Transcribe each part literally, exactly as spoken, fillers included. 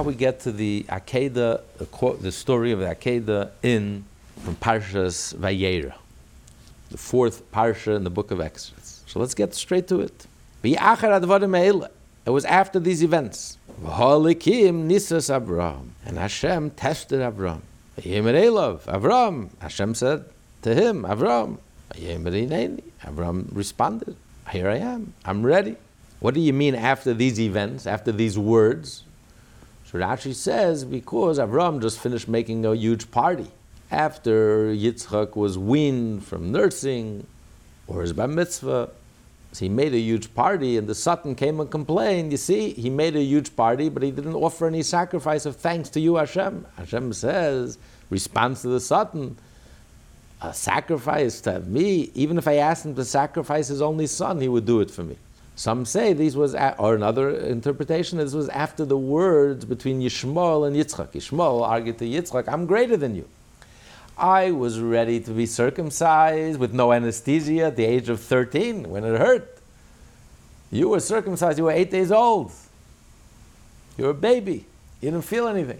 we get to the Akedah, the, quote, the story of the Akedah in from Parshas Vayera, the fourth parsha in the book of Exodus. So let's get straight to it. It was after these events. Nisas Abraham, and Hashem tested Abraham. Abraham, Hashem said to him, Abraham, Abraham responded, here I am, I'm ready. What do you mean after these events, after these words? So Rashi says, because Abraham just finished making a huge party. After Yitzchak was weaned from nursing, or his bar mitzvah, so he made a huge party, and the Satan came and complained. You see, he made a huge party, but he didn't offer any sacrifice of thanks to you, Hashem. Hashem says, response to the Satan, a sacrifice to me, even if I asked him to sacrifice his only son, he would do it for me. Some say these was, or another interpretation, this was after the words between Yishmael and Yitzchak. Yishmael argued to Yitzchak, I'm greater than you. I was ready to be circumcised with no anesthesia at the age of thirteen when it hurt. You were circumcised, you were eight days old. You were a baby. You didn't feel anything.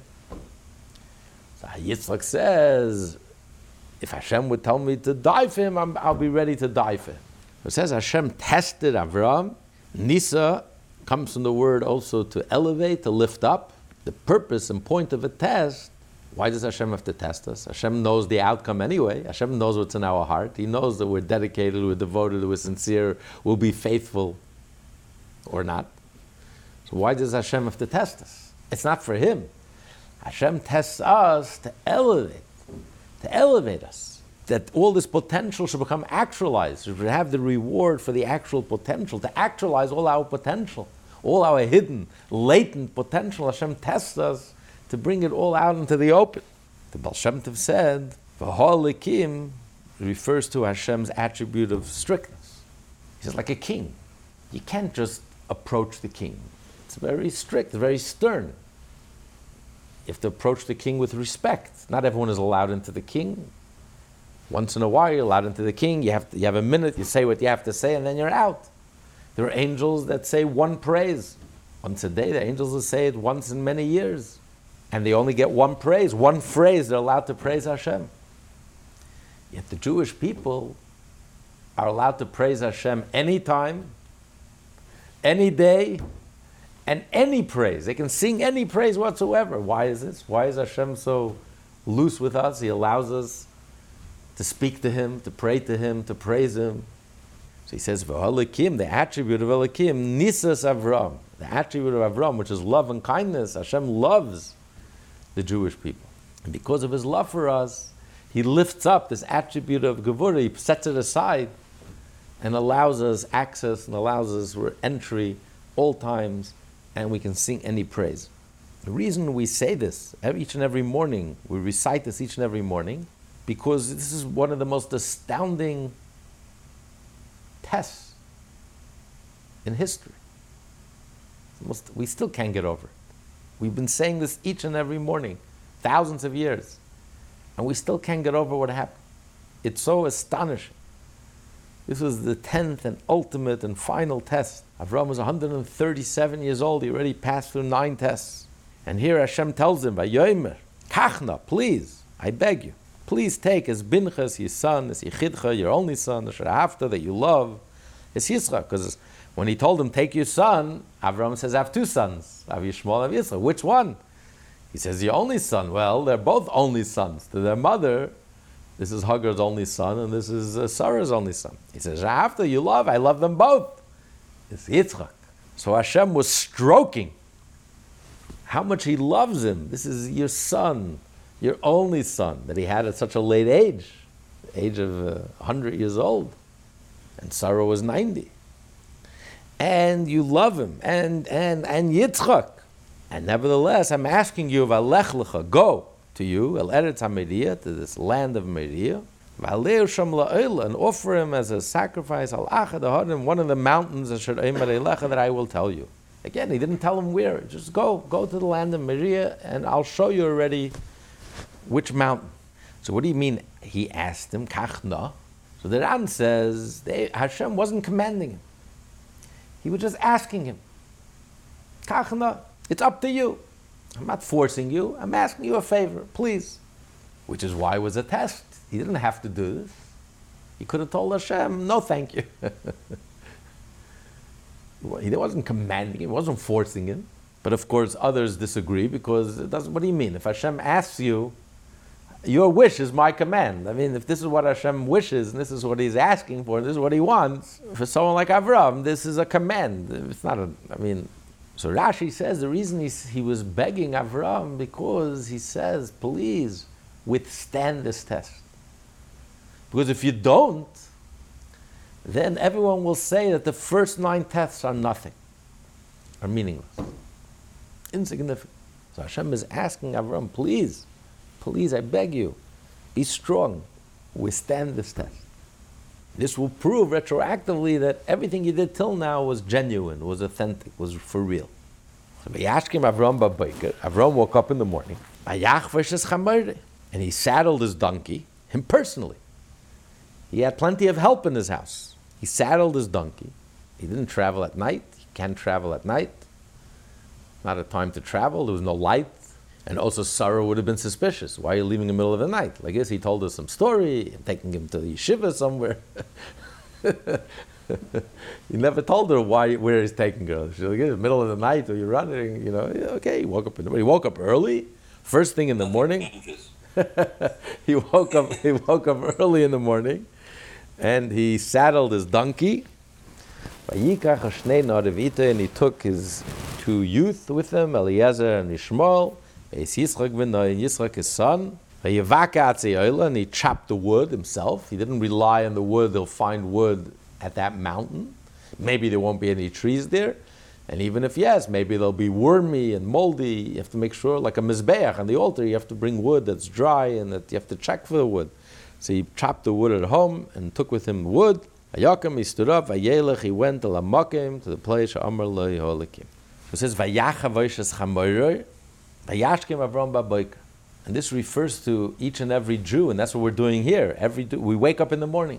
So Yitzchak says, if Hashem would tell me to die for him, I'm, I'll be ready to die for him. It says Hashem tested Avram. Nisa comes from the word also to elevate, to lift up. The purpose and point of a test. Why does Hashem have to test us? Hashem knows the outcome anyway. Hashem knows what's in our heart. He knows that we're dedicated, we're devoted, we're sincere, we'll be faithful or not. So why does Hashem have to test us? It's not for Him. Hashem tests us to elevate, to elevate us. That all this potential should become actualized. We should have the reward for the actual potential, to actualize all our potential, all our hidden, latent potential. Hashem tests us to bring it all out into the open. The Baal Shem Tov said, V'holikim refers to Hashem's attribute of strictness. He says, like a king. You can't just approach the king. It's very strict, very stern. You have to approach the king with respect. Not everyone is allowed into the king. Once in a while, you're allowed into the king. You have to, you have a minute, you say what you have to say, and then you're out. There are angels that say one praise. Once a day, the angels will say it once in many years. And they only get one praise, one phrase, they're allowed to praise Hashem. Yet the Jewish people are allowed to praise Hashem anytime, any day, and any praise. They can sing any praise whatsoever. Why is this? Why is Hashem so loose with us? He allows us to speak to Him, to pray to Him, to praise Him. So he says, V'holikim, the attribute of Elokim, Nisas Avram, the attribute of Avram, which is love and kindness. Hashem loves the Jewish people. And because of His love for us, He lifts up this attribute of Gevurah, He sets it aside and allows us access and allows us entry all times, and we can sing any praise. The reason we say this each and every morning, we recite this each and every morning, because this is one of the most astounding tests in history. Most, we still can't get over it. We've been saying this each and every morning, thousands of years, and we still can't get over what happened. It's so astonishing. This was the tenth and ultimate and final test. Avram was one hundred thirty-seven years old. He already passed through nine tests. And here Hashem tells him, Vayomer, Kachna, please, I beg you, please take as Binchas, your son, as Yechidcha, your only son, as Shahafta, that you love, as Yitzchak. Because when he told him, take your son, Avram says, I have two sons. I have Yishmael, I have Yitzchak. Which one? He says, your only son. Well, they're both only sons. To their mother, this is Hagar's only son, and this is uh, Sarah's only son. He says, Shahafta, you love, I love them both. It's Yitzchak. So Hashem was stroking how much He loves him. This is your son, your only son, that he had at such a late age, the age of uh, one hundred years old. And Sarah was ninety. And you love him, and and and Yitzchak. And nevertheless, I'm asking you, Valech lecha, go to you, El Eretz HaMeria, to this land of Meria, Valeu sham la'ola, and offer him as a sacrifice, Al Achad Ahadim, one of the mountains, Asher Eimer Eilecha, that I will tell you. Again, he didn't tell him where. Just go, go to the land of Meria, and I'll show you already which mountain. So what do you mean? He asked him, Kachna. So the Ran says, they, Hashem wasn't commanding him. He was just asking him, Kachna, it's up to you. I'm not forcing you. I'm asking you a favor, please. Which is why it was a test. He didn't have to do this. He could have told Hashem, no thank you. He wasn't commanding him, he wasn't forcing him. But of course others disagree because it doesn't, what do you mean? If Hashem asks you, your wish is my command. I mean, if this is what Hashem wishes and this is what he's asking for, this is what he wants, for someone like Avram, this is a command. It's not a, I mean, so Rashi says the reason he, he was begging Avram because he says, please withstand this test. Because if you don't, then everyone will say that the first nine tests are nothing, are meaningless, insignificant. So Hashem is asking Avram, please, please, I beg you, be strong, withstand this test. This will prove retroactively that everything you did till now was genuine, was authentic, was for real. So Avram Avram woke up in the morning, and he saddled his donkey, him personally. He had plenty of help in his house. He saddled his donkey. He didn't travel at night. He can't travel at night. Not a time to travel. There was no light. And also Sarah would have been suspicious. Why are you leaving in the middle of the night? I guess he told us some story, I'm taking him to the yeshiva somewhere. He never told her why, where he's taking her. She's like, in the middle of the night, or you're running, you know. Okay, he woke up in the morning. He woke up early, first thing in the morning. he woke up. He woke up early in the morning, and he saddled his donkey. And he took his two youth with him, Eliezer and Ishmael. Yisrach, his son. And he chopped the wood himself. He didn't rely on the wood. They'll find wood at that mountain. Maybe there won't be any trees there. And even if yes, maybe they'll be wormy and moldy. You have to make sure, like a mizbeach on the altar, you have to bring wood that's dry and that you have to check for the wood. So he chopped the wood at home and took with him wood. Vayakim, he stood up, vayelech, he went to Lamakim, to the place Amar lo Yeholekim. So it says, Vayacha voishes chamoiroi, Vayashkim Avram baboika. And this refers to each and every Jew, and that's what we're doing here. Every we wake up in the morning.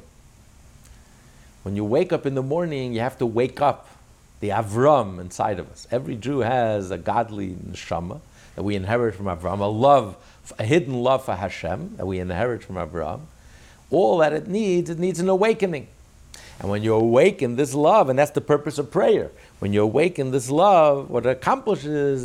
When you wake up in the morning, you have to wake up the Avram inside of us. Every Jew has a godly neshama that we inherit from Avram, a love, a hidden love for Hashem that we inherit from Avram. All that it needs, it needs an awakening. And when you awaken this love, and that's the purpose of prayer, when you awaken this love, what it accomplishes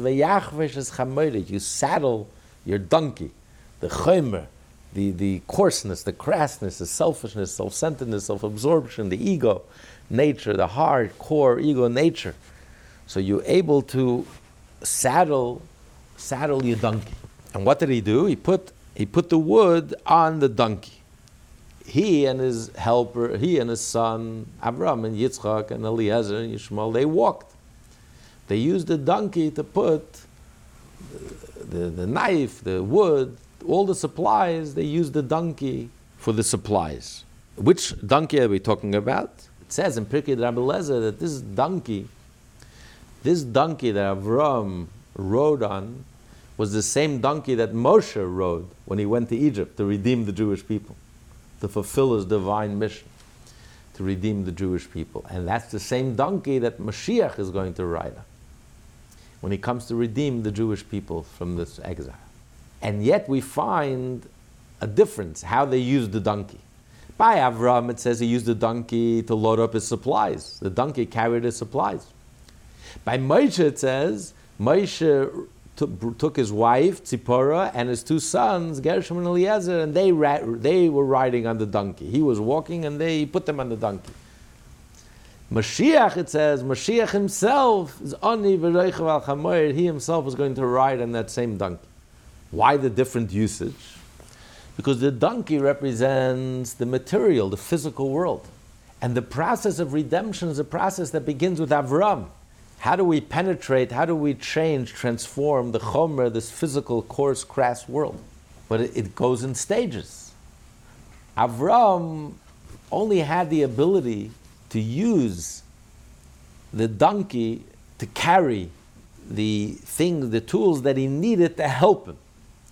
is you saddle your donkey, the chomer, the, the coarseness, the crassness, the selfishness, self-centeredness, self-absorption, the ego nature, the hard core ego nature. So you're able to saddle saddle your donkey. And what did he do? He put he put the wood on the donkey. He and his helper, he and his son, Avram and Yitzchak and Eliezer and Yishmael, they walked. They used the donkey to put the, the, the knife, the wood, all the supplies. They used the donkey for the supplies. Which donkey are we talking about? It says in Pirkei Rabbi Eliezer that this donkey, this donkey that Avram rode on was the same donkey that Moshe rode when he went to Egypt to redeem the Jewish people, to fulfill his divine mission, to redeem the Jewish people. And that's the same donkey that Mashiach is going to ride on when he comes to redeem the Jewish people from this exile. And yet we find a difference, how they used the donkey. By Avram, it says he used the donkey to load up his supplies. The donkey carried his supplies. By Moshe, it says, Moshe took, took his wife, Tzipporah, and his two sons, Gershom and Eliezer, and they, ra- they were riding on the donkey. He was walking, and they put them on the donkey. Mashiach, it says, Mashiach himself is Ani v'reichav al chamoir. He himself is going to ride on that same donkey. Why the different usage? Because the donkey represents the material, the physical world. And the process of redemption is a process that begins with Avram. How do we penetrate, how do we change, transform the chomer, this physical, coarse, crass world? But it, it goes in stages. Avram only had the ability to use the donkey to carry the things, the tools that he needed to help him.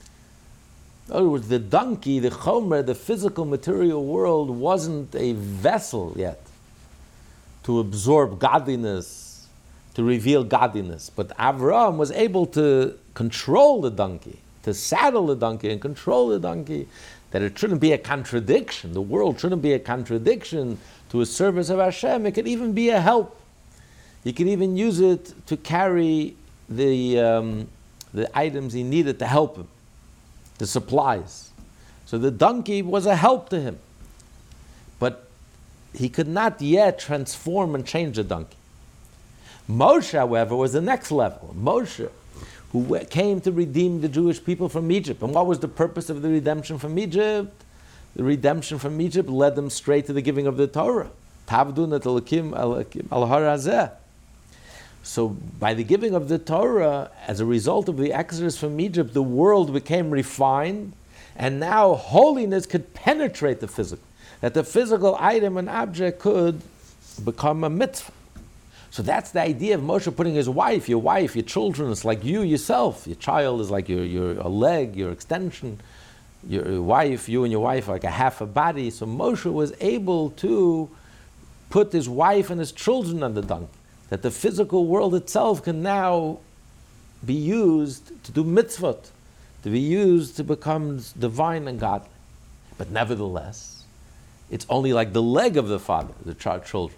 In other words, the donkey, the chomer, the physical material world wasn't a vessel yet to absorb godliness, to reveal godliness. But Avram was able to control the donkey, to saddle the donkey and control the donkey, that it shouldn't be a contradiction. The world shouldn't be a contradiction to a service of Hashem. It could even be a help. He could even use it to carry the, um, the items he needed to help him, the supplies. So the donkey was a help to him. But he could not yet transform and change the donkey. Moshe, however, was the next level. Moshe, who came to redeem the Jewish people from Egypt. And what was the purpose of the redemption from Egypt? The redemption from Egypt led them straight to the giving of the Torah. Tavdun et Elokim al har hazeh. So by the giving of the Torah, as a result of the exodus from Egypt, the world became refined, and now holiness could penetrate the physical. That the physical item and object could become a mitzvah. So that's the idea of Moshe putting his wife, your wife, your children, it's like you yourself. Your child is like your, your a leg, your extension. Your wife, you and your wife are like a half a body. So Moshe was able to put his wife and his children on the donkey. That the physical world itself can now be used to do mitzvot, to be used to become divine and godly. But nevertheless, it's only like the leg of the father, the child, children.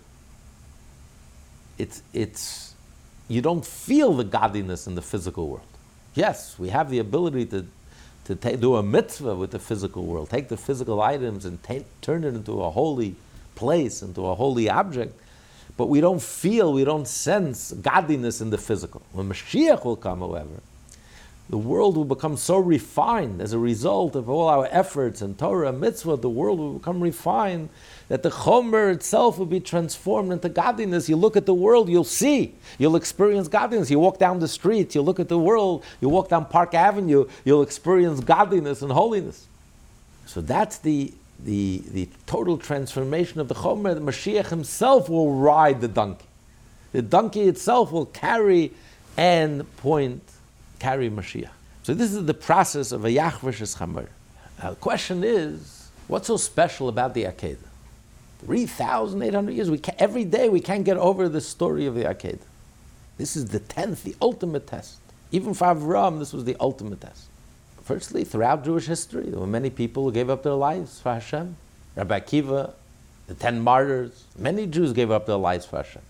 It's, it's, you don't feel the godliness in the physical world. Yes, we have the ability to, to ta- do a mitzvah with the physical world, take the physical items and ta- turn it into a holy place, into a holy object, but we don't feel, we don't sense godliness in the physical. When Mashiach will come, however, the world will become so refined as a result of all our efforts and Torah and mitzvah, the world will become refined that the chomer itself will be transformed into godliness. You look at the world, you'll see, you'll experience godliness. You walk down the street, you look at the world, you walk down Park Avenue, you'll experience godliness and holiness. So that's the, the, the total transformation of the chomer. The Mashiach himself will ride the donkey. The donkey itself will carry and point carry Mashiach. So this is the process of a Yachvish Chamer. Now the question is, what's so special about the Akedah? three thousand eight hundred years, we can, every day we can't get over the story of the Akedah. This is the tenth, the ultimate test. Even for Avram, this was the ultimate test. Firstly, throughout Jewish history, there were many people who gave up their lives for Hashem. Rabbi Akiva, the ten martyrs, many Jews gave up their lives for Hashem.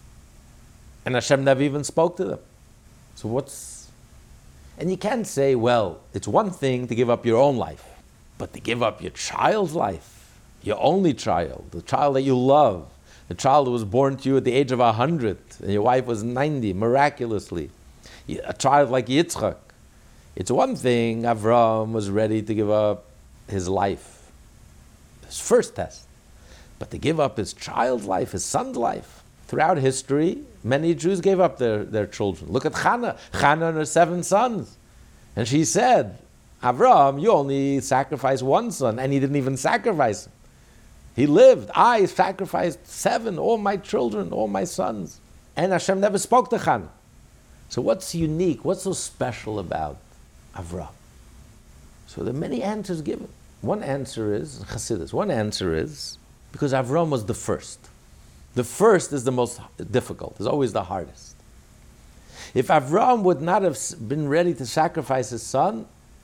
And Hashem never even spoke to them. So what's... And you can't say, well, it's one thing to give up your own life, but to give up your child's life, your only child, the child that you love, the child who was born to you at the age of one hundred, and your wife was ninety, miraculously, a child like Yitzchak. It's one thing Avram was ready to give up his life, his first test, but to give up his child's life, his son's life. Throughout history, many Jews gave up their, their children. Look at Chana, Chana and her seven sons. And she said, Avram, you only sacrificed one son, and he didn't even sacrifice him. He lived. I sacrificed seven, all my children, all my sons. And Hashem never spoke to Chana. So what's unique, what's so special about Avram? So there are many answers given. One answer is, Chassidus, one answer is, because Avram was the first. The first is the most difficult, is always the hardest. If Avram would not have been ready to sacrifice his son,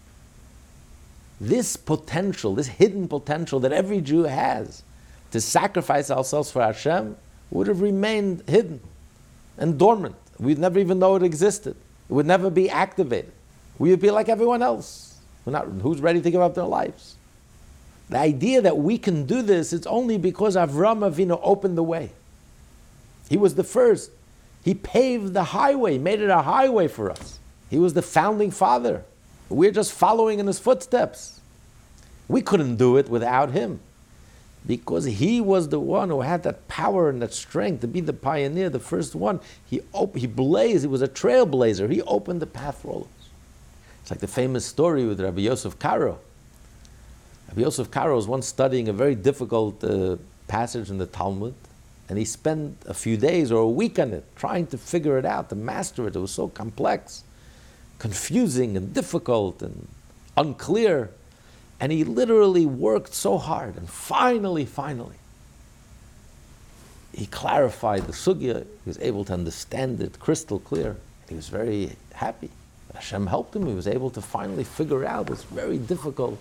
this potential, this hidden potential that every Jew has to sacrifice ourselves for Hashem would have remained hidden and dormant. We'd never even know it existed. It would never be activated. We would be like everyone else. We're not, who's ready to give up their lives? The idea that we can do this, it's only because Avram Avinu opened the way. He was the first. He paved the highway, made it a highway for us. He was the founding father. We're just following in his footsteps. We couldn't do it without him, because he was the one who had that power and that strength to be the pioneer, the first one. He op- he blazed, he was a trailblazer. He opened the path for all of us. It's like the famous story with Rabbi Yosef Karo. Rabbi Yosef Karo was once studying a very difficult uh, passage in the Talmud, and he spent a few days or a week on it, trying to figure it out, to master it. It was so complex, confusing and difficult and unclear. And he literally worked so hard, and finally, finally, he clarified the sugya, he was able to understand it crystal clear. He was very happy. Hashem helped him, he was able to finally figure out this very difficult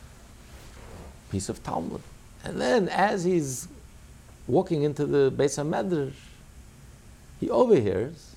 piece of Talmud. And then as he's walking into the Beis HaMedrash, he overhears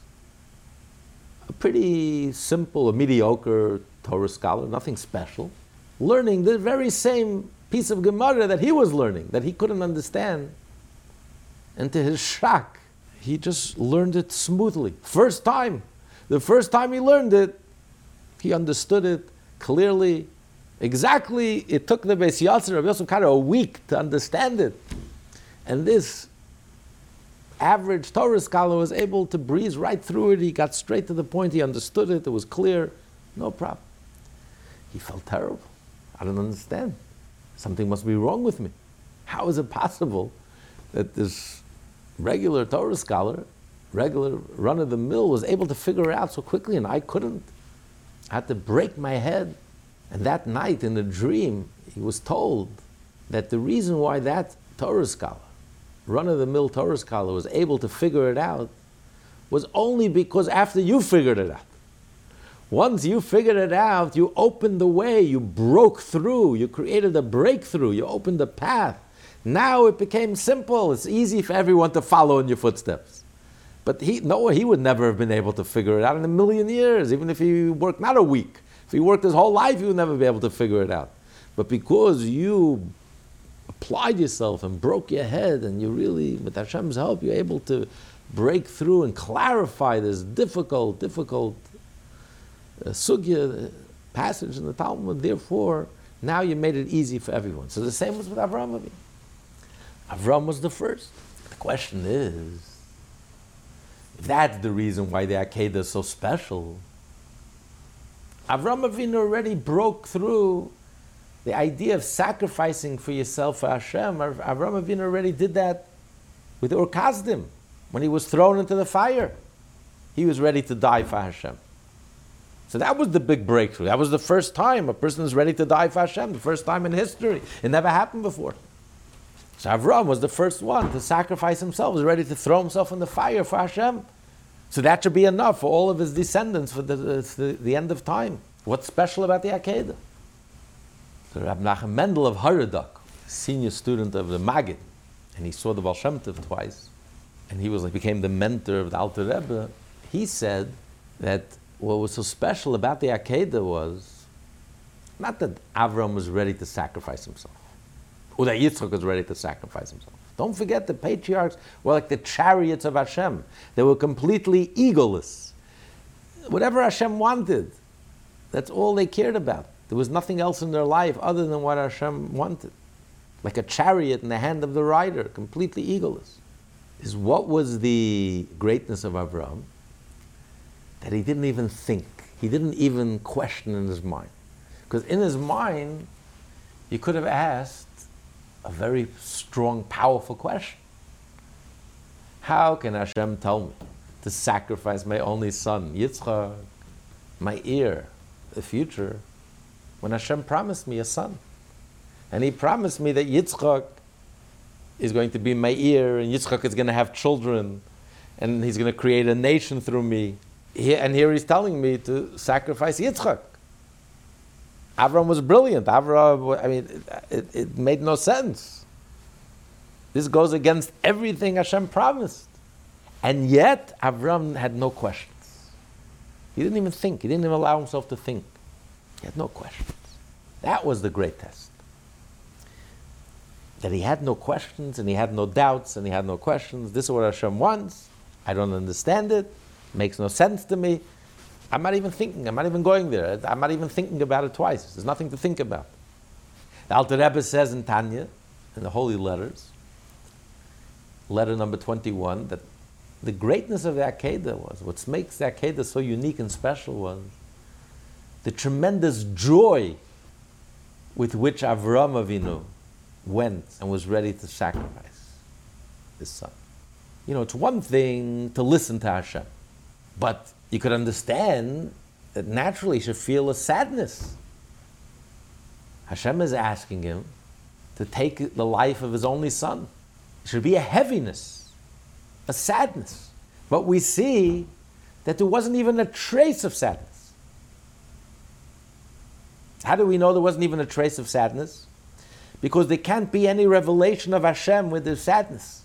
a pretty simple, a mediocre Torah scholar, nothing special, learning the very same piece of Gemara that he was learning, that he couldn't understand. And to his shock, he just learned it smoothly. First time. The first time he learned it, he understood it clearly. Exactly, it took the Beis Yasser, Rabbi Yosef Karo, a week to understand it. And this average Torah scholar was able to breeze right through it. He got straight to the point. He understood it. It was clear. No problem. He felt terrible. I don't understand. Something must be wrong with me. How is it possible that this regular Torah scholar, regular run-of-the-mill, was able to figure it out so quickly and I couldn't? I had to break my head. And that night in a dream, he was told that the reason why that Torah scholar, run-of-the-mill Torah scholar, was able to figure it out was only because after you figured it out. Once you figured it out, you opened the way, you broke through, you created a breakthrough, you opened a path. Now it became simple. It's easy for everyone to follow in your footsteps. But he, no, he would never have been able to figure it out in a million years, even if he worked not a week. If he worked his whole life, he would never be able to figure it out. But because you applied yourself and broke your head, and you really, with Hashem's help, you're able to break through and clarify this difficult, difficult uh, sugya, uh, passage in the Talmud. Therefore, now you made it easy for everyone. So the same was with Avraham Avinu. Avraham was the first. The question is, if that's the reason why the Akedah is so special, Avraham Avinu already broke through the idea of sacrificing for yourself for Hashem. Avraham Avinu already did that with Ur Kasdim. When he was thrown into the fire, he was ready to die for Hashem. So that was the big breakthrough. That was the first time a person is ready to die for Hashem, the first time in history. It never happened before. So Avraham was the first one to sacrifice himself, was ready to throw himself in the fire for Hashem. So that should be enough for all of his descendants for the, the, the end of time. What's special about the Akedah? So Rab Nachum Mendel of Haradok, senior student of the Maggid, and he saw the Baal Shem Tov twice, and he was like became the mentor of the Alter Rebbe. He said that what was so special about the Akedah was not that Avram was ready to sacrifice himself, or that Yitzchak was ready to sacrifice himself. Don't forget the patriarchs were like the chariots of Hashem. They were completely egoless. Whatever Hashem wanted, that's all they cared about. There was nothing else in their life other than what Hashem wanted. Like a chariot in the hand of the rider, completely egoless. Is what was the greatness of Avraham? That he didn't even think. He didn't even question in his mind. Because in his mind, he could have asked a very strong, powerful question. How can Hashem tell me to sacrifice my only son, Yitzchak, my heir, the future, when Hashem promised me a son? And he promised me that Yitzchak is going to be my heir, and Yitzchak is going to have children, and he's going to create a nation through me. He, and here he's telling me to sacrifice Yitzchak. Avram was brilliant. Avram, I mean, it, it made no sense. This goes against everything Hashem promised. And yet, Avram had no questions. He didn't even think. He didn't even allow himself to think. He had no questions. That was the great test. That he had no questions, and he had no doubts, and he had no questions. This is what Hashem wants. I don't understand it. It makes no sense to me. I'm not even thinking. I'm not even going there. I'm not even thinking about it twice. There's nothing to think about. The Alter Rebbe says in Tanya, in the Holy Letters, letter number twenty-one, that the greatness of the Akedah was, what makes the Akedah so unique and special was the tremendous joy with which Avraham Avinu went and was ready to sacrifice his son. You know, it's one thing to listen to Hashem, but you could understand that naturally he should feel a sadness. Hashem is asking him to take the life of his only son. There should be a heaviness. a sadness. But we see that there wasn't even a trace of sadness. How do we know there wasn't even a trace of sadness? Because there can't be any revelation of Hashem with there's sadness.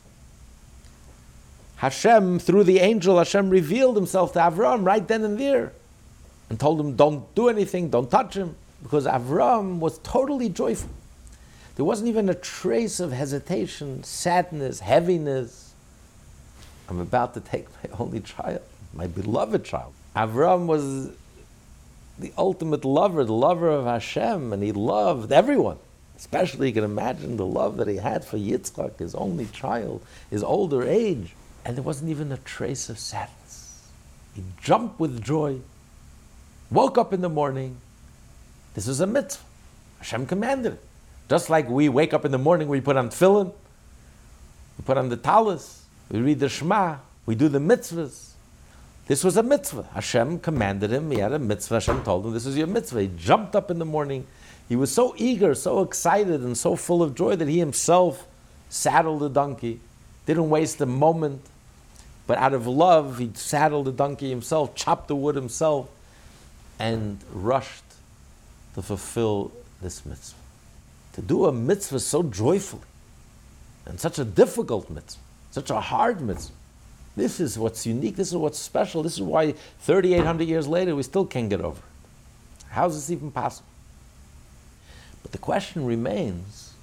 Hashem, through the angel, Hashem revealed himself to Avram right then and there and told him, don't do anything, don't touch him, because Avram was totally joyful. There wasn't even a trace of hesitation, sadness, heaviness. I'm about to take my only child, my beloved child. Avram was the ultimate lover, the lover of Hashem, and he loved everyone. Especially, you can imagine the love that he had for Yitzchak, his only child, his older age. And there wasn't even a trace of sadness. He jumped with joy, woke up in the morning. This is a mitzvah. Hashem commanded it. Just like we wake up in the morning, we put on tefillin, we put on the talis, we read the Shema, we do the mitzvahs. This was a mitzvah. Hashem commanded him, he had a mitzvah, Hashem told him, this is your mitzvah. He jumped up in the morning. He was so eager, so excited, and so full of joy that he himself saddled the donkey, didn't waste a moment, but out of love, he saddled the donkey himself, chopped the wood himself, and rushed to fulfill this mitzvah. To do a mitzvah so joyfully, and such a difficult mitzvah, such a hard mitzvah. This is what's unique, this is what's special, this is why thirty-eight hundred years later we still can't get over it. How is this even possible? But the question remains,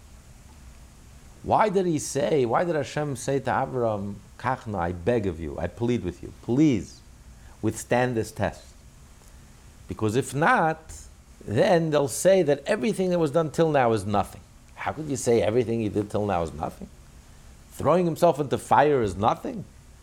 why did he say, why did Hashem say to Abraham, Kachna, I beg of you, I plead with you, please withstand this test. Because if not, then they'll say that everything that was done till now is nothing. How could you say everything he did till now is nothing? Throwing himself into fire is nothing?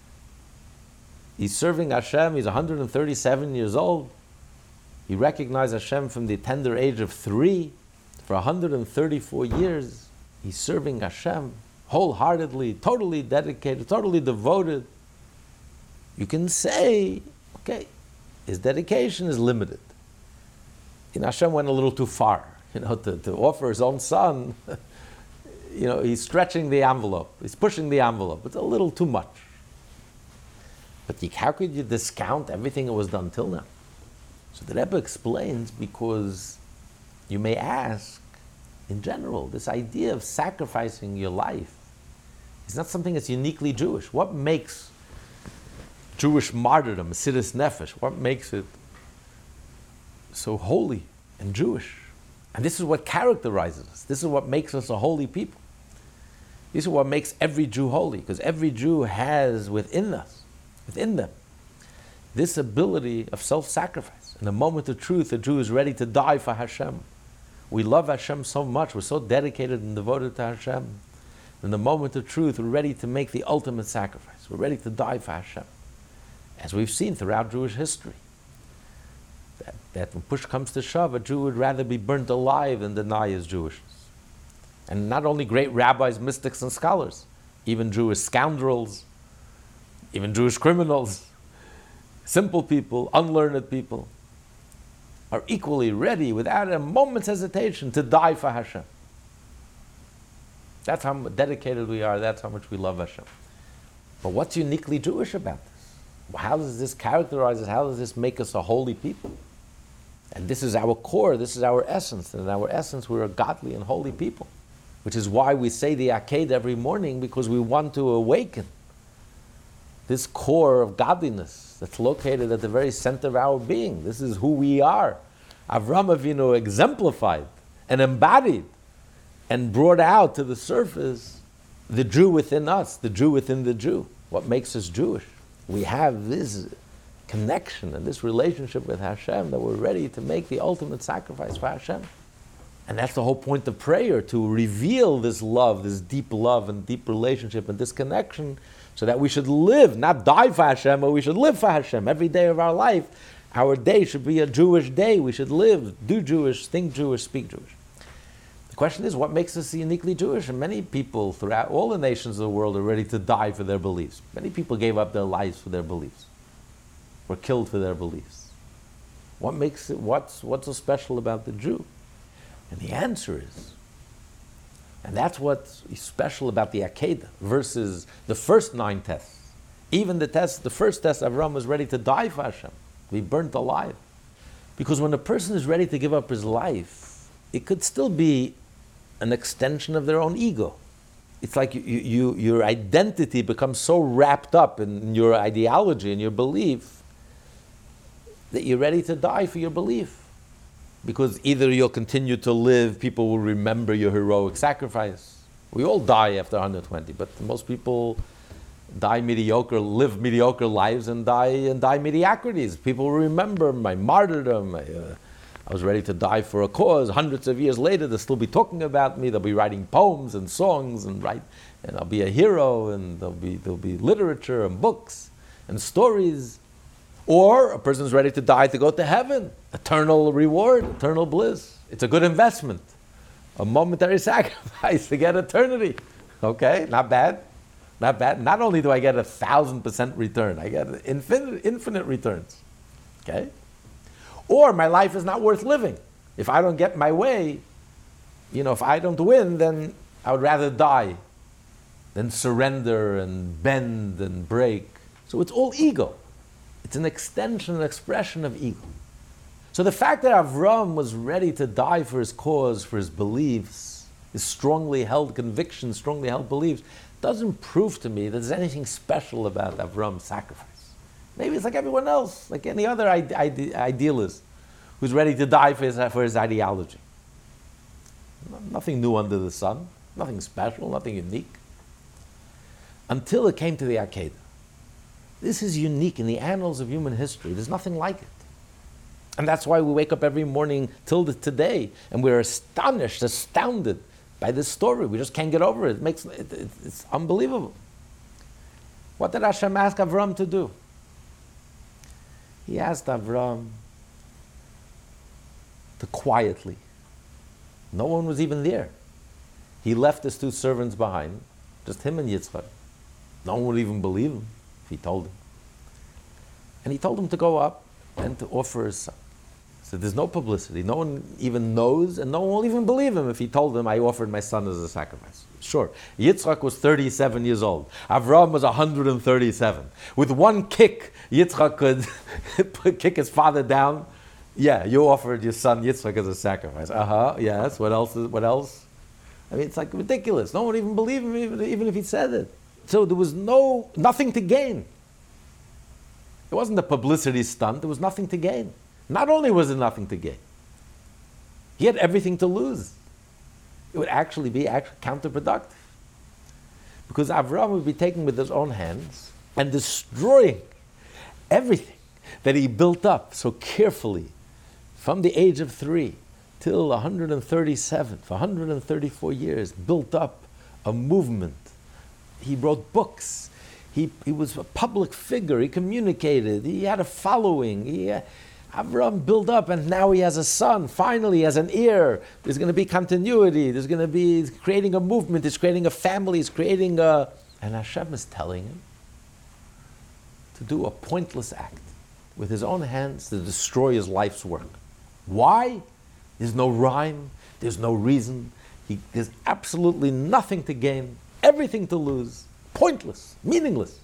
He's serving Hashem, he's one hundred thirty-seven years old. He recognized Hashem from the tender age of three. For one hundred thirty-four years, he's serving Hashem wholeheartedly, totally dedicated, totally devoted. You can say, okay, his dedication is limited. You know, Hashem went a little too far, you know, to, to offer his own son. You know, he's stretching the envelope, he's pushing the envelope. It's a little too much. But you, how could you discount everything that was done till now? So the Rebbe explains, because you may ask, in general, this idea of sacrificing your life is not something that's uniquely Jewish. What makes Jewish martyrdom, Mesiras Nefesh, what makes it so holy and Jewish? And this is what characterizes us. This is what makes us a holy people. This is what makes every Jew holy, because every Jew has within us, within them, this ability of self-sacrifice. In the moment of truth, a Jew is ready to die for Hashem. We love Hashem so much, we're so dedicated and devoted to Hashem. In the moment of truth, we're ready to make the ultimate sacrifice. We're ready to die for Hashem. As we've seen throughout Jewish history, that, that when push comes to shove, a Jew would rather be burnt alive than deny his Jewishness. And not only great rabbis, mystics, and scholars, even Jewish scoundrels, even Jewish criminals, simple people, unlearned people, are equally ready, without a moment's hesitation, to die for Hashem. That's how dedicated we are, that's how much we love Hashem. But what's uniquely Jewish about this? How does this characterize us? How does this make us a holy people? And this is our core, this is our essence. And in our essence, we're a godly and holy people. Which is why we say the Akedah every morning, because we want to awaken this core of godliness that's located at the very center of our being. This is who we are. Avraham Avinu exemplified and embodied and brought out to the surface the Jew within us, the Jew within the Jew. What makes us Jewish? We have this connection and this relationship with Hashem that we're ready to make the ultimate sacrifice for Hashem. And that's the whole point of prayer, to reveal this love, this deep love and deep relationship and this connection, so that we should live, not die for Hashem, but we should live for Hashem. Every day of our life, our day should be a Jewish day. We should live, do Jewish, think Jewish, speak Jewish. The question is, what makes us uniquely Jewish? And many people throughout all the nations of the world are ready to die for their beliefs. Many people gave up their lives for their beliefs, were killed for their beliefs. What makes it, what's, what's so special about the Jew? And the answer is, and that's what's special about the Akedah versus the first nine tests. Even the test, the first test, Avram was ready to die for Hashem, to be burnt alive. Because when a person is ready to give up his life, it could still be an extension of their own ego. It's like you, you, your identity becomes so wrapped up in your ideology and your belief that you're ready to die for your belief. Because either you'll continue to live, people will remember your heroic sacrifice. We all die after one hundred twenty, but most people die mediocre, live mediocre lives and die and die mediocrities. People will remember my martyrdom. My, uh, I was ready to die for a cause. Hundreds of years later, they'll still be talking about me. They'll be writing poems and songs and write, and I'll be a hero. And there'll be there'll be literature and books and stories. Or a person's ready to die to go to heaven, eternal reward, eternal bliss. It's a good investment, a momentary sacrifice to get eternity. Okay, not bad, not bad. Not only do I get a thousand percent return, I get infinite, infinite returns. Okay. Or my life is not worth living. If I don't get my way, you know, if I don't win, then I would rather die than surrender and bend and break. So it's all ego. It's an extension, an expression of ego. So the fact that Avram was ready to die for his cause, for his beliefs, his strongly held convictions, strongly held beliefs, doesn't prove to me that there's anything special about Avram's sacrifice. Maybe it's like everyone else, like any other ide- ide- idealist who's ready to die for his, for his ideology. Nothing new under the sun, nothing special, nothing unique. Until it came to the Akedah. This is unique in the annals of human history. There's nothing like it. And that's why we wake up every morning till the, today, and we're astonished, astounded by this story. We just can't get over it. It makes it, it, it's unbelievable. What did Hashem ask Avram to do? He asked Avram to quietly. No one was even there. He left his two servants behind, just him and Yitzchak. No one would even believe him if he told him. And he told him to go up and to offer his son. So there's no publicity. No one even knows, and no one will even believe him if he told them, I offered my son as a sacrifice. Sure, Yitzchak was thirty-seven years old. Avram was one hundred thirty-seven. With one kick, Yitzchak could kick his father down. Yeah, you offered your son Yitzchak as a sacrifice. Uh-huh, yes, what else? Is, what else? I mean, it's like ridiculous. No one would even believe him, even, even if he said it. So there was no, nothing to gain. It wasn't a publicity stunt. There was nothing to gain. Not only was there nothing to gain, he had everything to lose. It would actually be actually counterproductive. Because Avram would be taking with his own hands and destroying everything that he built up so carefully from the age of three till one hundred thirty-seven, for one hundred thirty-four years, built up a movement. He wrote books. He, he was a public figure. He communicated. He had a following. He, uh, Avram built up, and now he has a son. Finally, he has an heir. There's going to be continuity. There's going to be he's creating a movement. He's creating a family. He's creating a... And Hashem is telling him to do a pointless act with his own hands to destroy his life's work. Why? There's no rhyme. There's no reason. He, there's absolutely nothing to gain. Everything to lose. Pointless. Meaningless.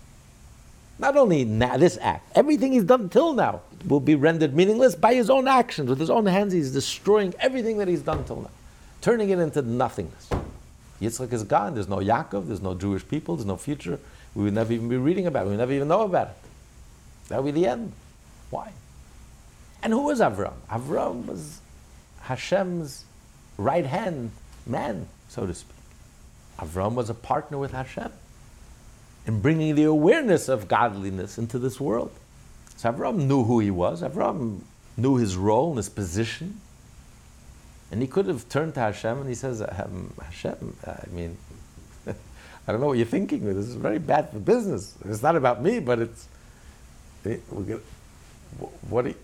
Not only now, this act, everything he's done till now will be rendered meaningless by his own actions. With his own hands, he's destroying everything that he's done till now, turning it into nothingness. Yitzchak is gone. There's no Yaakov. There's no Jewish people. There's no future. We would never even be reading about it. We would never even know about it. That would be the end. Why? And who was Avram? Avram was Hashem's right-hand man, so to speak. Avram was a partner with Hashem in bringing the awareness of godliness into this world. So Avram knew who he was. Avram knew his role and his position. And he could have turned to Hashem and he says, Hashem, I mean, I don't know what you're thinking. This is very bad for business. It's not about me, but it's, it, we're gonna, what do you,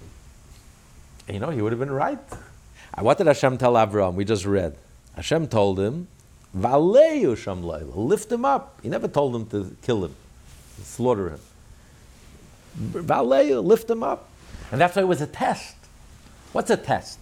you know, he would have been right. What did Hashem tell Avram? We just read. Hashem told him, Valeyu Sham Laila, lift him up. He never told him to kill him, slaughter him. Valeyu, lift him up. And that's why it was a test. What's a test?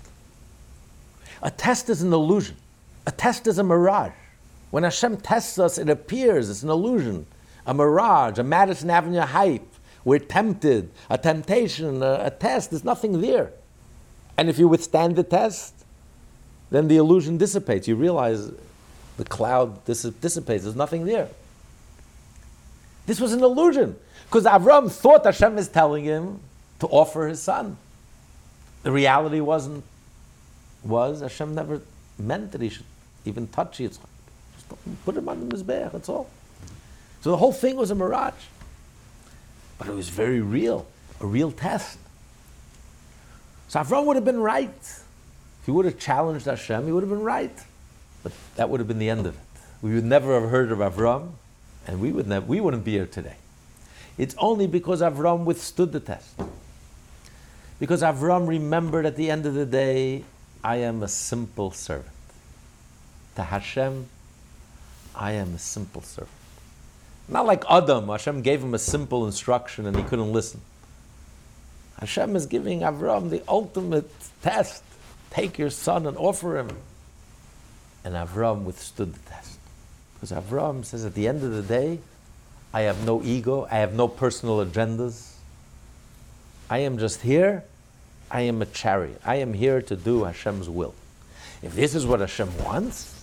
A test is an illusion. A test is a mirage. When Hashem tests us, it appears, it's an illusion. A, a mirage, a Madison Avenue hype. We're tempted, a temptation, a, a test. There's nothing there. And if you withstand the test, then the illusion dissipates. You realize the cloud dis- dissipates. There's nothing there. This was an illusion. Because Avram thought Hashem is telling him to offer his son. The reality wasn't, was Hashem never meant that he should even touch Yitzchak. Just put him on the Mizbeach, that's all. So the whole thing was a mirage. But it was very real, a real test. So Avram would have been right. If he would have challenged Hashem, he would have been right. But that would have been the end of it. We would never have heard of Avram, and we, would never, we wouldn't be here today. It's only because Avram withstood the test. Because Avram remembered at the end of the day, I am a simple servant. To Hashem, I am a simple servant. Not like Adam, Hashem gave him a simple instruction and he couldn't listen. Hashem is giving Avram the ultimate test. Take your son and offer him. And Avram withstood the test. Because Avram says at the end of the day, I have no ego, I have no personal agendas. I am just here, I am a chariot. I am here to do Hashem's will. If this is what Hashem wants,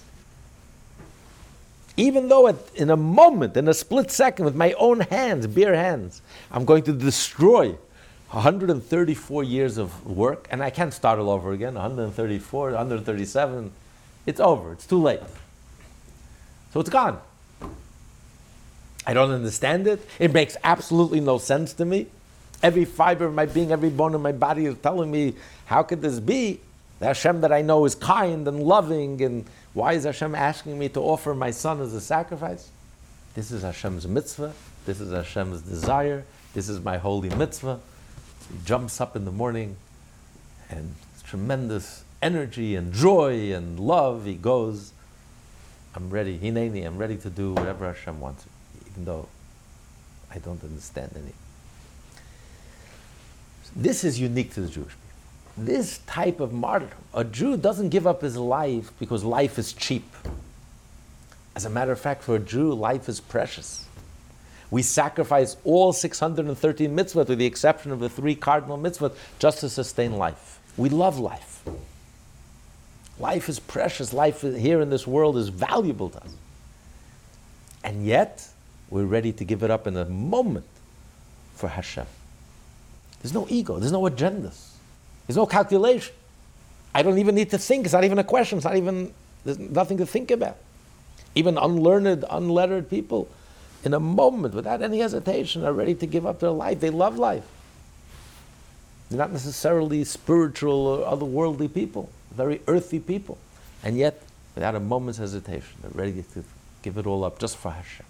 even though at, in a moment, in a split second, with my own hands, bare hands, I'm going to destroy one hundred thirty-four years of work, and I can't start all over again, one hundred thirty-four, one hundred thirty-seven, it's over, it's too late. So it's gone. I don't understand it. It makes absolutely no sense to me. Every fiber of my being, every bone in my body is telling me, how could this be? The Hashem that I know is kind and loving, and why is Hashem asking me to offer my son as a sacrifice? This is Hashem's mitzvah. This is Hashem's desire. This is my holy mitzvah. He jumps up in the morning, and tremendous energy and joy and love. He goes, I'm ready. Hineni, I'm ready to do whatever Hashem wants, even though I don't understand any. This is unique to the Jewish people. This type of martyrdom. A Jew doesn't give up his life because life is cheap. As a matter of fact, for a Jew, life is precious. We sacrifice all six hundred thirteen mitzvot, with the exception of the three cardinal mitzvot, just to sustain life. We love life. Life is precious. Life here in this world is valuable to us. And yet, we're ready to give it up in a moment for Hashem. There's no ego. There's no agendas. There's no calculation. I don't even need to think. It's not even a question. It's not even, there's nothing to think about. Even unlearned, unlettered people, in a moment, without any hesitation, are ready to give up their life. They love life. They're not necessarily spiritual or otherworldly people, very earthy people. And yet, without a moment's hesitation, they're ready to give it all up just for Hashem.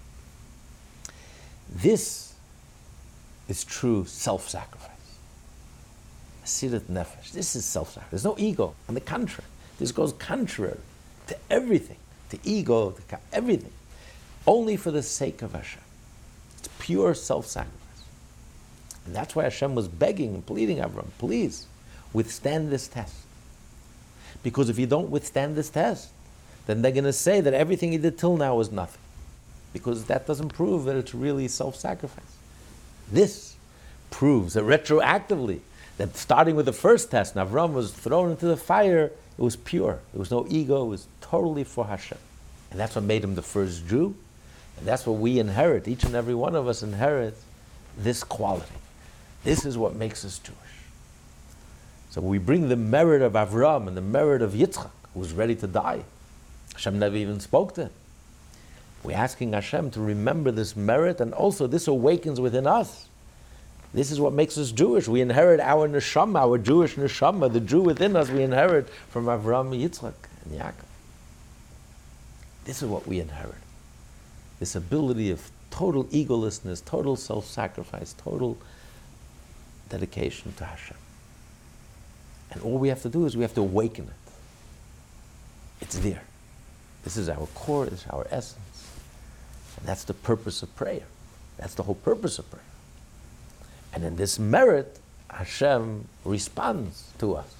This is true self-sacrifice. Asirat nefesh. This is self-sacrifice. There's no ego. On the contrary, this goes contrary to everything, to ego, to everything, only for the sake of Hashem. It's pure self-sacrifice. And that's why Hashem was begging and pleading Avram, please, withstand this test. Because if you don't withstand this test, then they're going to say that everything you did till now was nothing. Because that doesn't prove that it's really self-sacrifice. This proves that retroactively, that starting with the first test, and Avram was thrown into the fire, it was pure. There was no ego. It was totally for Hashem. And that's what made him the first Jew. And that's what we inherit. Each and every one of us inherit this quality. This is what makes us Jewish. So we bring the merit of Avram and the merit of Yitzchak, who was ready to die. Hashem never even spoke to him. We're asking Hashem to remember this merit, and also this awakens within us. This is what makes us Jewish. We inherit our neshama, our Jewish neshama, the Jew within us we inherit from Avram, Yitzchak, and Yaakov. This is what we inherit. This ability of total egolessness, total self-sacrifice, total dedication to Hashem. And all we have to do is we have to awaken it. It's there. This is our core, this is our essence. And that's the purpose of prayer. That's the whole purpose of prayer. And in this merit, Hashem responds to us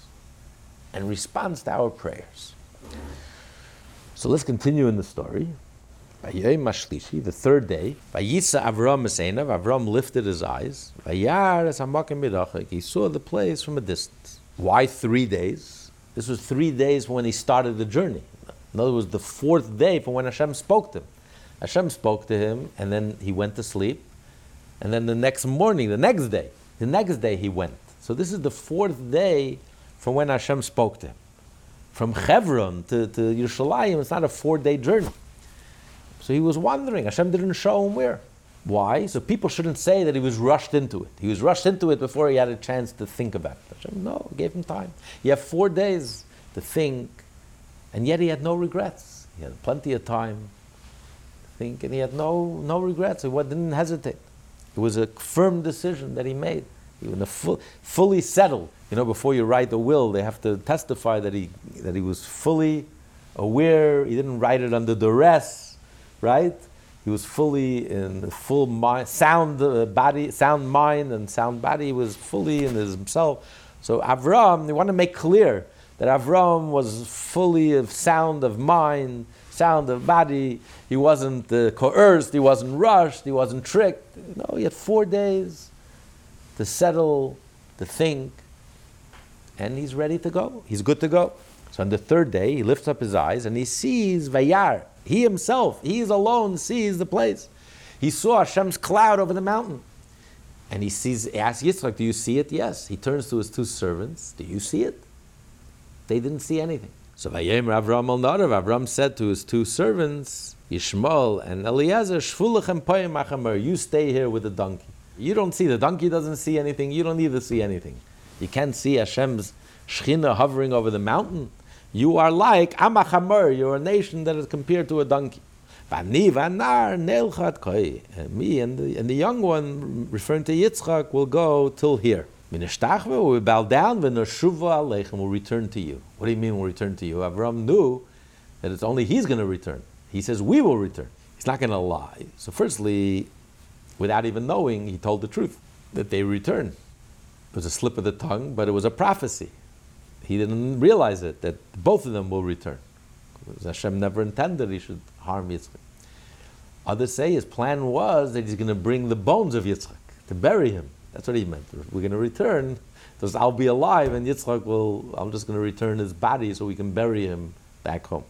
and responds to our prayers. So let's continue in the story. Vayom Mashlishi, the third day, Vayisa Avram Meseinav, Avram lifted his eyes, Vayar es hamakim midachik, he saw the place from a distance. Why three days? This was three days when he started the journey. In other words, the fourth day from when Hashem spoke to him. Hashem spoke to him, and then he went to sleep, and then the next morning, the next day, the next day he went. So this is the fourth day from when Hashem spoke to him. From Hebron to, to Yerushalayim, it's not a four-day journey. So he was wandering. Hashem didn't show him where. Why? So people shouldn't say that he was rushed into it. He was rushed into it before he had a chance to think about it. Hashem, no, gave him time. He had four days to think, and yet he had no regrets. He had plenty of time to think, and he had no, no regrets. He didn't hesitate. It was a firm decision that he made. He was full, fully settled. You know, before you write the will, they have to testify that he that he was fully aware. He didn't write it under duress, right? He was fully in full mind, sound uh, body, sound mind, and sound body. He was fully in his himself. So Avram, they want to make clear that Avram was fully of sound of mind, sound of body. He wasn't uh, coerced. He wasn't rushed. He wasn't tricked. No, he had four days to settle, to think, and he's ready to go. He's good to go. So on the third day, he lifts up his eyes and he sees Vayar. He himself, he is alone, sees the place. He saw Hashem's cloud over the mountain. And he sees, he asks Yitzchak, do you see it? Yes. He turns to his two servants. Do you see it? They didn't see anything. So Vayemer Avram al Nadav, Avram said to his two servants, Yishmael and Eliezer, Shvulachem poyim achamer, you stay here with the donkey. You don't see, the donkey doesn't see anything, you don't either see anything. You can't see Hashem's Shechina hovering over the mountain. You are like Amachamar, you're a nation that is compared to a donkey. And me and the, and the young one, referring to Yitzchak, will go till here. We bow down, we'll return to you. What do you mean we'll return to you? Avram knew that it's only he's going to return. He says we will return. He's not going to lie. So firstly, without even knowing, he told the truth, that they return. It was a slip of the tongue, but it was a prophecy. He didn't realize it, that both of them will return. Because Hashem never intended he should harm Yitzchak. Others say his plan was that he's going to bring the bones of Yitzchak to bury him. That's what he meant. We're going to return, because I'll be alive, and Yitzchak will, I'm just going to return his body so we can bury him back home.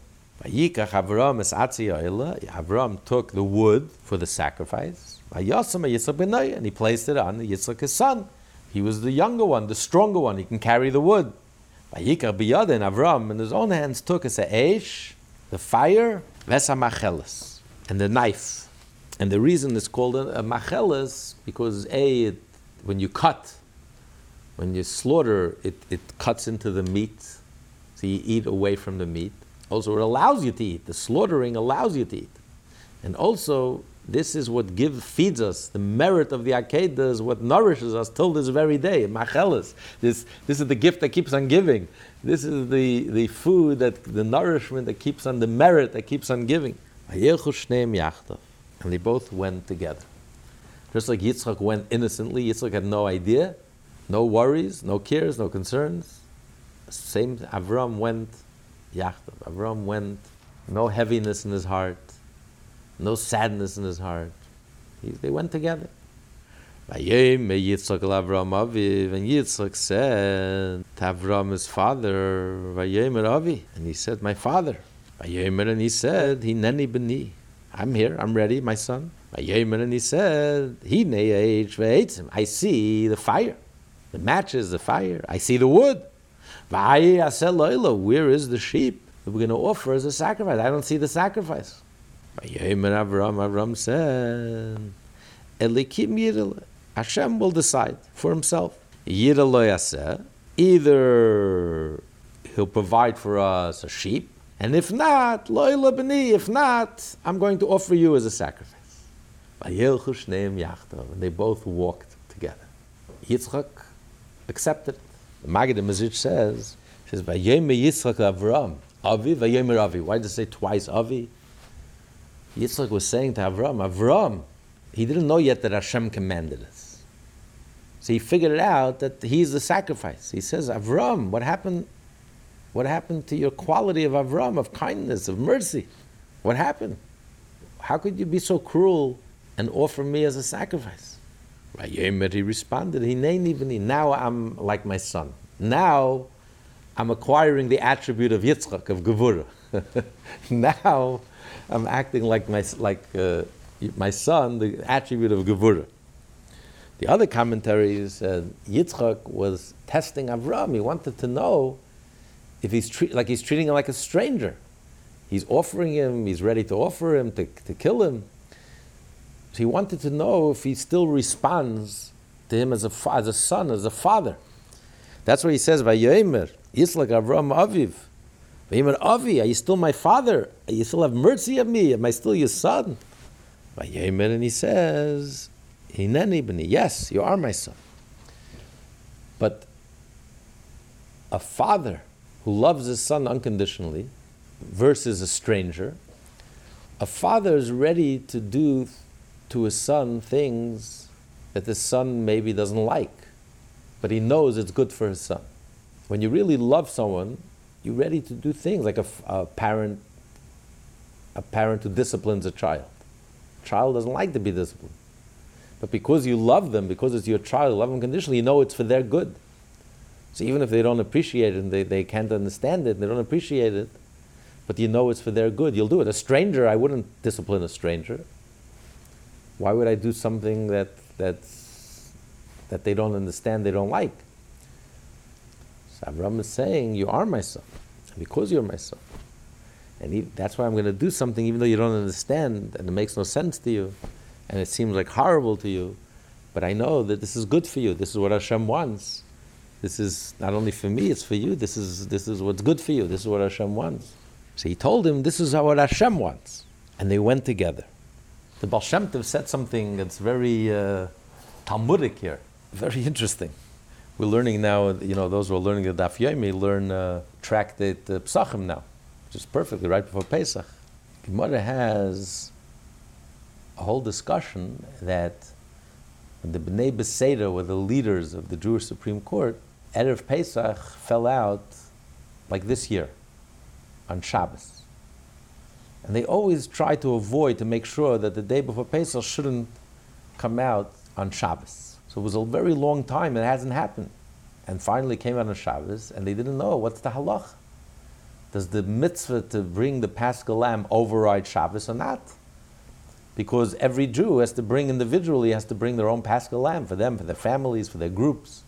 Avram took the wood for the sacrifice, and he placed it on Yitzchak, his son. He was the younger one, the stronger one. He can carry the wood. Vayikach biyadin, Avram in his own hands took as a eish, the fire, vesa macheles, and the knife. And the reason it's called a, a macheles, because a, it, when you cut, when you slaughter, it, it cuts into the meat, so you eat away from the meat. Also, it allows you to eat. The slaughtering allows you to eat. And also, this is what gives, feeds us. The merit of the Akedah is what nourishes us till this very day. Macheles. This, this is the gift that keeps on giving. This is the, the food, that the nourishment that keeps on, the merit that keeps on giving. And they both went together. Just like Yitzchak went innocently, Yitzchak had no idea, no worries, no cares, no concerns. Same, Avram went yachdav. Avram went, no heaviness in his heart, no sadness in his heart. He, they went together. Yitzchak Avram Aviv, and Yitzchak said to Avram, his father, Avi, and he said, my father. And he said, Hineni b'ni, I'm here, I'm ready, my son. And he said, I see the fire, the matches, the fire. I see the wood. Where is the sheep that we're going to offer as a sacrifice? I don't see the sacrifice. Avram, Avram said, Hashem will decide for himself. Either he'll provide for us a sheep, and if not, lo'ila b'ni, if not, I'm going to offer you as a sacrifice. And they both walked together. Yitzchak accepted. The Maggid Mezritch says, says, Vayemer Yitzchak Avram, Avi, Vayemer Avi. Why does it say twice Avi? Yitzchak was saying to Avram, Avram, he didn't know yet that Hashem commanded us. So he figured it out that he's the sacrifice. He says, Avram, what happened? What happened to your quality of Avram, of kindness, of mercy? What happened? How could you be so cruel and offer me as a sacrifice? Vayomer, he responded, Hineni b'ni, now I'm like my son. Now I'm acquiring the attribute of Yitzchak, of Gevurah. Now I'm acting like my, like, uh, my son, the attribute of Gevurah. The other commentaries said Yitzchak was testing Avram. He wanted to know if he's treat, like he's treating him like a stranger. He's offering him, he's ready to offer him, to, to kill him. So he wanted to know if he still responds to him as a, as a son, as a father. That's what he says, Vayomer, Yitzchak Avram Aviv. Vayomer Avi, are you still my father? You still have mercy on me? Am I still your son? Vayomer, and he says, Hineni b'ni, yes, you are my son. But a father who loves his son unconditionally versus a stranger, a father is ready to do to his son things that his son maybe doesn't like, but he knows it's good for his son. When you really love someone, you're ready to do things like a, a parent, a parent who disciplines a child. A child doesn't like to be disciplined. But because you love them, because it's your child, you love them conditionally, you know it's for their good. So even if they don't appreciate it and they, they can't understand it, and they don't appreciate it, but you know it's for their good, you'll do it. A stranger, I wouldn't discipline a stranger. Why would I do something that that's, that they don't understand, they don't like? So Avram is saying, you are my son, because you're my son. And he, that's why I'm going to do something even though you don't understand and it makes no sense to you. And it seems like horrible to you, but I know that this is good for you. This is what Hashem wants. This is not only for me, it's for you. This is this is what's good for you. This is what Hashem wants. So he told him, this is what Hashem wants. And they went together. The Baal Shem Tov said something that's very uh, Talmudic here, very interesting. We're learning now, you know, those who are learning the Daf Yomi learn uh, tractate uh, Pesachim now, which is perfectly right before Pesach. Gemara has a whole discussion that when the Bnei Beseda were the leaders of the Jewish Supreme Court, Erev Pesach fell out like this year, on Shabbos. And they always try to avoid, to make sure that the day before Pesach shouldn't come out on Shabbos. So it was a very long time and it hasn't happened. And finally it came out on Shabbos and they didn't know what's the halach. Does the mitzvah to bring the Paschal lamb override Shabbos or not? Because every Jew has to bring individually, has to bring their own Paschal lamb for them, for their families, for their groups.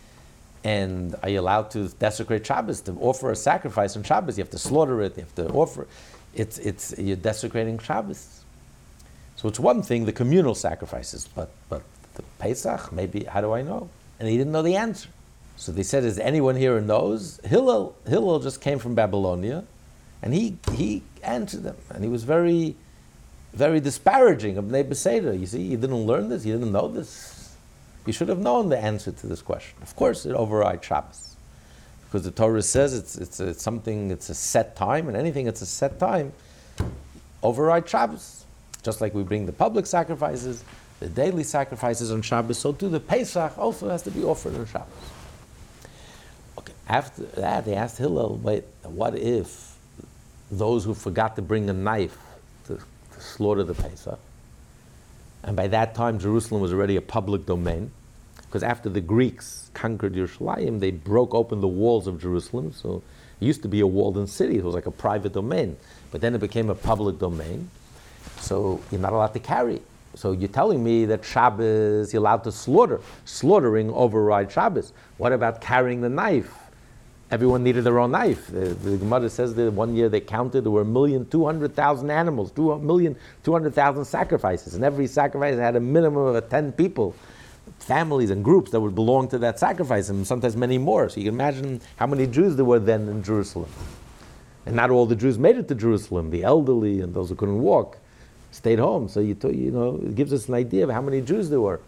And are you allowed to desecrate Shabbos, to offer a sacrifice on Shabbos? You have to slaughter it, you have to offer it. It's, it's, you're desecrating Shabbos. So it's one thing, the communal sacrifices, but, but the Pesach, maybe, how do I know? And he didn't know the answer. So they said, is anyone here who knows? Hillel, Hillel just came from Babylonia, and he, he answered them, and he was very... very disparaging of Bnei Beseda. You see, you didn't learn this, you didn't know this. You should have known the answer to this question. Of course, it overrides Shabbos. Because the Torah says it's, it's, a, it's something, it's a set time, and anything that's a set time overrides Shabbos. Just like we bring the public sacrifices, the daily sacrifices on Shabbos, so too the Pesach also has to be offered on Shabbos. Okay, after that, they asked Hillel, wait, what if those who forgot to bring a knife to slaughter the Pesach, and by that time Jerusalem was already a public domain, because after the Greeks conquered Yerushalayim, they broke open the walls of Jerusalem, so it used to be a walled-in city, it was like a private domain, but then it became a public domain, so you're not allowed to carry. So you're telling me that Shabbos, you're allowed to slaughter, slaughtering overrides Shabbos. What about carrying the knife? Everyone needed their own knife. The, the Gemara says that one year they counted, there were a million, two hundred thousand animals, two million, two hundred thousand sacrifices, and every sacrifice had a minimum of ten people, families and groups that would belong to that sacrifice, and sometimes many more. So you can imagine how many Jews there were then in Jerusalem. And not all the Jews made it to Jerusalem. The elderly and those who couldn't walk stayed home. So you, you know, it gives us an idea of how many Jews there were.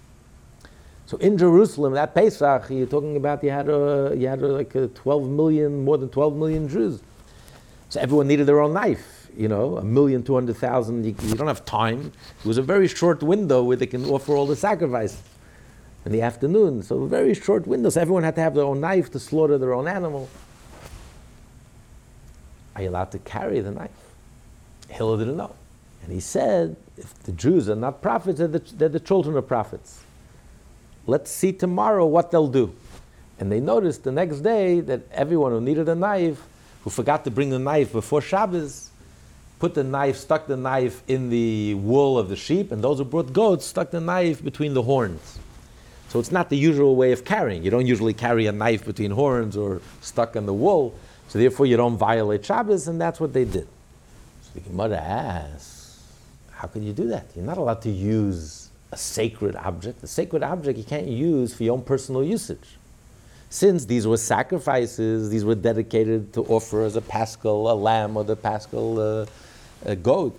So in Jerusalem, that Pesach, you're talking about you had a, you had a, like a twelve million, more than twelve million Jews. So everyone needed their own knife, you know, a million, two hundred thousand, you, you don't have time. It was a very short window where they can offer all the sacrifices in the afternoon. So a very short window, so everyone had to have their own knife to slaughter their own animal. Are you allowed to carry the knife? Hillel didn't know. And he said, if the Jews are not prophets, they're the, they're the children of prophets. Let's see tomorrow what they'll do. And they noticed the next day that everyone who needed a knife, who forgot to bring the knife before Shabbos, put the knife, stuck the knife in the wool of the sheep, and those who brought goats stuck the knife between the horns. So it's not the usual way of carrying. You don't usually carry a knife between horns or stuck in the wool, so therefore you don't violate Shabbos, and that's what they did. So the Gemara asks, how can you do that? You're not allowed to use a sacred object. A sacred object you can't use for your own personal usage. Since these were sacrifices, these were dedicated to offer as a paschal, a lamb, or the paschal uh, a goat,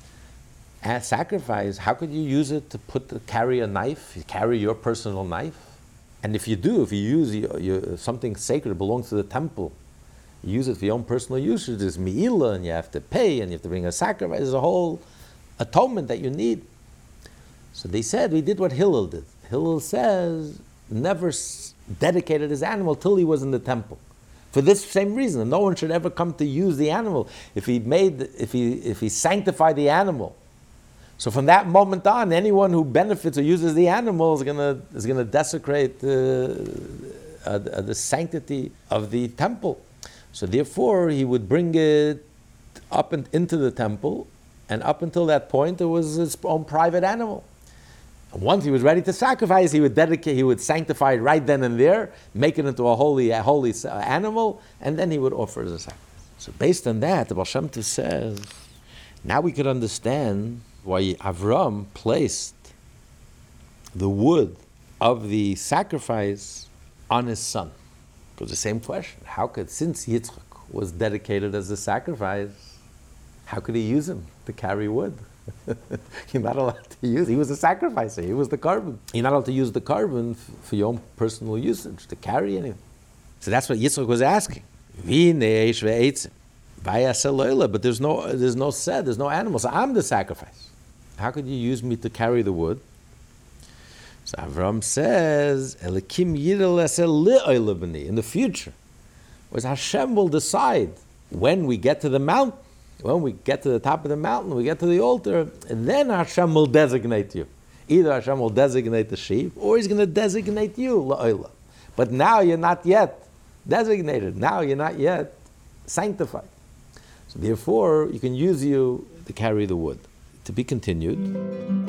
as sacrifice, how could you use it to put to carry a knife, you carry your personal knife? And if you do, if you use your, your, something sacred belongs to the temple, you use it for your own personal usage, there's mi'ilah, and you have to pay, and you have to bring a sacrifice, there's a whole atonement that you need. So they said, we did what Hillel did. Hillel says, never s- dedicated his animal till he was in the temple. For this same reason, no one should ever come to use the animal. If he made, if he, if he sanctified the animal, so from that moment on, anyone who benefits or uses the animal is gonna is gonna desecrate uh, uh, the sanctity of the temple. So therefore, he would bring it up and into the temple, and up until that point, it was his own private animal. Once he was ready to sacrifice, he would dedicate, he would sanctify it right then and there, make it into a holy, a holy animal, and then he would offer it as a sacrifice. So based on that, the Baal Shem Tov says, now we could understand why Avram placed the wood of the sacrifice on his son. It was the same question. How could, since Yitzchak was dedicated as a sacrifice, how could he use him to carry wood? You're not allowed to use, he was a sacrificer, he was the carbon. You're not allowed to use the carbon f- for your own personal usage, to carry anything. So that's what Yitzchak was asking. But there's no, there's no said, there's no animal, so I'm the sacrifice. How could you use me to carry the wood? So Avram says, Elikim in the future, was Hashem will decide when we get to the mountain. When we get to the top of the mountain, we get to the altar, and then Hashem will designate you. Either Hashem will designate the sheep, or He's going to designate you, la'olam. But now you're not yet designated. Now you're not yet sanctified. So therefore, you can use you to carry the wood. To be continued.